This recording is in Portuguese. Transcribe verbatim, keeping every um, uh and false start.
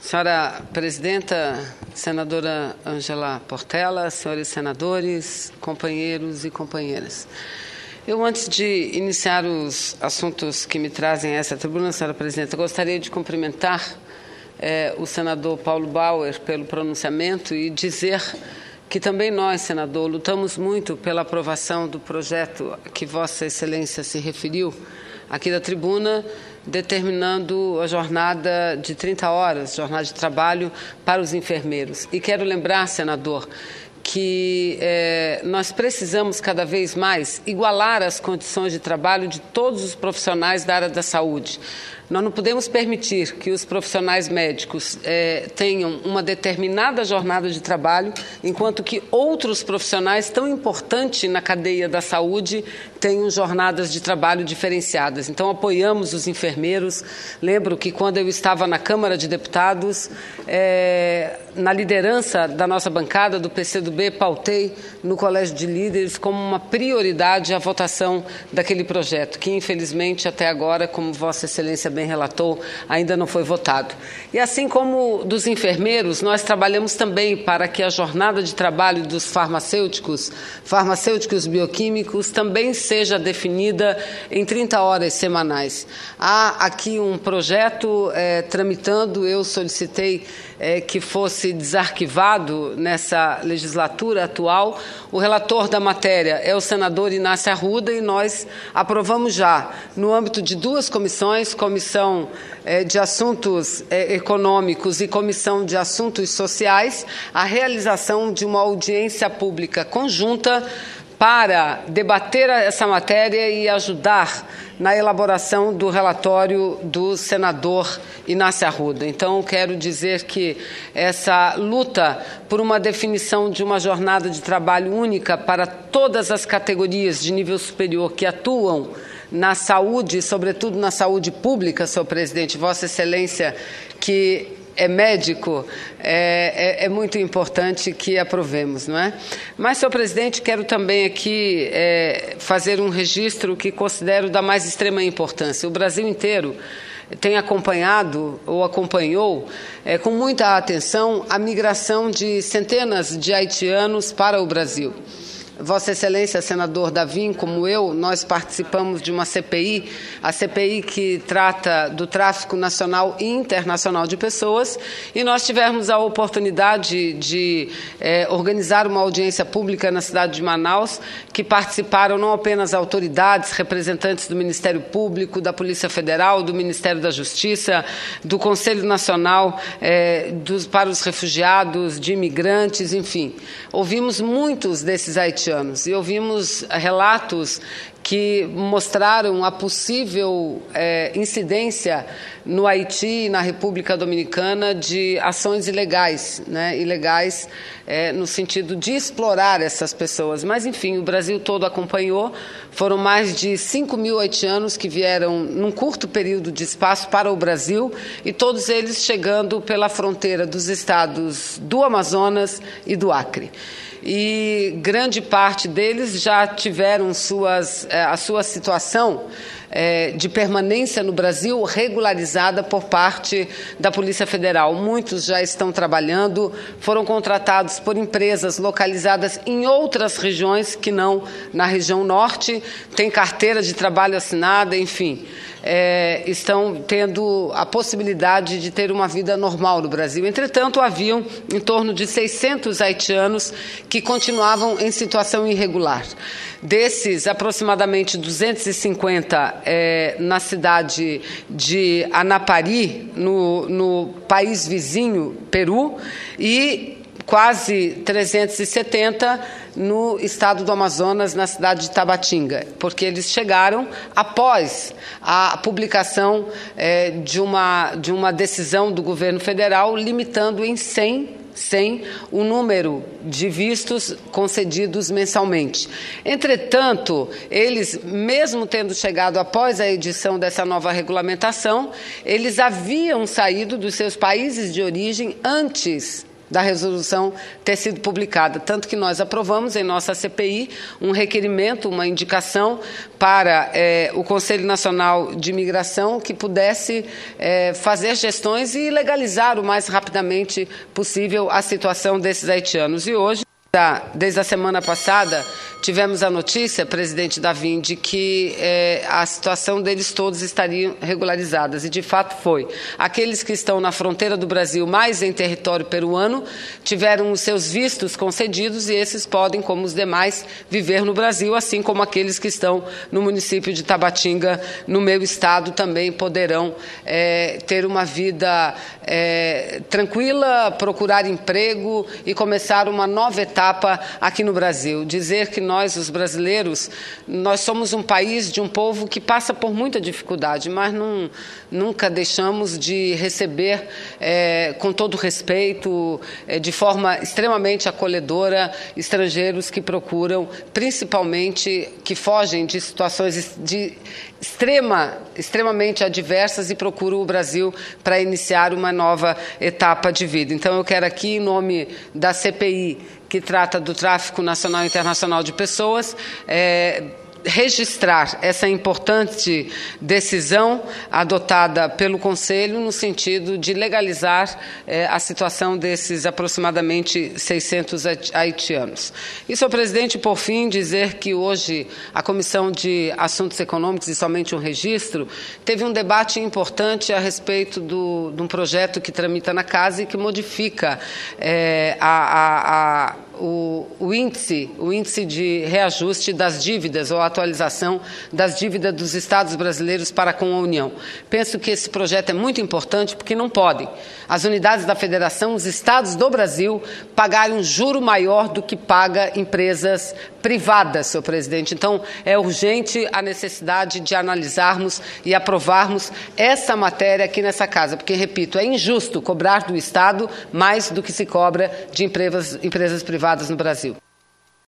Senhora Presidenta, Senadora Ângela Portela, senhores senadores, companheiros e companheiras. Eu, antes de iniciar os assuntos que me trazem a essa tribuna, senhora Presidenta, gostaria de cumprimentar eh, o senador Paulo Bauer pelo pronunciamento e dizer que também nós, senador, lutamos muito pela aprovação do projeto que Vossa Excelência se referiu aqui da tribuna, determinando a jornada de trinta horas, jornada de trabalho para os enfermeiros. E quero lembrar, senador, que eh, nós precisamos cada vez mais igualar as condições de trabalho de todos os profissionais da área da saúde. Nós não podemos permitir que os profissionais médicos eh, tenham uma determinada jornada de trabalho, enquanto que outros profissionais tão importantes na cadeia da saúde tenham jornadas de trabalho diferenciadas. Então, apoiamos os enfermeiros. Lembro que, quando eu estava na Câmara de Deputados, eh, na liderança da nossa bancada do P C do B, pautei no Colégio de Líderes como uma prioridade a votação daquele projeto, que, infelizmente, até agora, como Vossa Excelência bem relatou, ainda não foi votado. E assim como dos enfermeiros, nós trabalhamos também para que a jornada de trabalho dos farmacêuticos, farmacêuticos bioquímicos, também seja definida em trinta horas semanais. Há aqui um projeto eh, tramitando, eu solicitei eh, que fosse desarquivado nessa legislatura atual. O relator da matéria é o senador Inácio Arruda e nós aprovamos já, no âmbito de duas comissões, comissão de Assuntos Econômicos e Comissão de Assuntos Sociais, a realização de uma audiência pública conjunta para debater essa matéria e ajudar na elaboração do relatório do senador Inácio Arruda. Então, quero dizer que essa luta por uma definição de uma jornada de trabalho única para todas as categorias de nível superior que atuam na saúde, sobretudo na saúde pública, senhor presidente, Vossa Excelência, que é médico, é, é, é muito importante que aprovemos, não é? Mas, senhor presidente, quero também aqui é, fazer um registro que considero da mais extrema importância. O Brasil inteiro tem acompanhado ou acompanhou é, com muita atenção a migração de centenas de haitianos para o Brasil. Vossa Excelência, senador Davim, como eu, nós participamos de uma C P I, a C P I que trata do tráfico nacional e internacional de pessoas, e nós tivemos a oportunidade de eh, organizar uma audiência pública na cidade de Manaus, que participaram não apenas autoridades, representantes do Ministério Público, da Polícia Federal, do Ministério da Justiça, do Conselho Nacional eh, dos, para os Refugiados, de imigrantes, enfim. Ouvimos muitos desses haitianos. E ouvimos relatos que mostraram a possível é, incidência no Haiti e na República Dominicana de ações ilegais, né, ilegais é, no sentido de explorar essas pessoas. Mas, enfim, o Brasil todo acompanhou. Foram mais de cinco mil haitianos que vieram num curto período de espaço para o Brasil, e todos eles chegando pela fronteira dos estados do Amazonas e do Acre. E grande parte deles já tiveram suas, a sua situação de permanência no Brasil regularizada por parte da Polícia Federal. Muitos já estão trabalhando, foram contratados por empresas localizadas em outras regiões que não na região norte, têm carteira de trabalho assinada, enfim. É, estão tendo a possibilidade de ter uma vida normal no Brasil. Entretanto, haviam em torno de seiscentos haitianos que continuavam em situação irregular. Desses, aproximadamente duzentos e cinquenta é, na cidade de Anapari, no, no país vizinho, Peru, e quase trezentos e setenta no estado do Amazonas, na cidade de Tabatinga, porque eles chegaram após a publicação é, de, uma, de uma decisão do governo federal limitando em cem sem o número de vistos concedidos mensalmente. Entretanto, eles, mesmo tendo chegado após a edição dessa nova regulamentação, eles haviam saído dos seus países de origem antes da resolução ter sido publicada. Tanto que nós aprovamos em nossa C P I um requerimento, uma indicação para é, o Conselho Nacional de Imigração que pudesse é, fazer gestões e legalizar o mais rapidamente possível a situação desses haitianos. E hoje, desde a semana passada, tivemos a notícia, presidente Davim, de que eh, a situação deles todos estaria regularizadas, e de fato foi. Aqueles que estão na fronteira do Brasil, mais em território peruano, tiveram os seus vistos concedidos e esses podem, como os demais, viver no Brasil, assim como aqueles que estão no município de Tabatinga, no meu estado, também poderão eh, ter uma vida eh, tranquila, procurar emprego e começar uma nova etapa aqui no Brasil. Dizer que nós, os brasileiros, nós somos um país de um povo que passa por muita dificuldade, mas não, nunca deixamos de receber é, com todo respeito, é, de forma extremamente acolhedora, estrangeiros que procuram, principalmente, que fogem de situações de extrema, extremamente adversas e procuram o Brasil para iniciar uma nova etapa de vida. Então, eu quero aqui, em nome da C P I, que trata do tráfico nacional e internacional de pessoas, é, registrar essa importante decisão adotada pelo Conselho no sentido de legalizar eh, a situação desses aproximadamente seiscentos haitianos. E, senhor presidente, por fim, dizer que hoje a Comissão de Assuntos Econômicos, e somente um registro, teve um debate importante a respeito do, de um projeto que tramita na Casa e que modifica eh, a, a, a O, o índice, o índice de reajuste das dívidas ou atualização das dívidas dos estados brasileiros para com a União. Penso que esse projeto é muito importante porque não podem as unidades da Federação, os estados do Brasil, pagarem um juro maior do que paga empresas privadas, senhor presidente. Então, é urgente a necessidade de analisarmos e aprovarmos essa matéria aqui nessa casa, porque, repito, é injusto cobrar do Estado mais do que se cobra de empresas, empresas privadas no Brasil.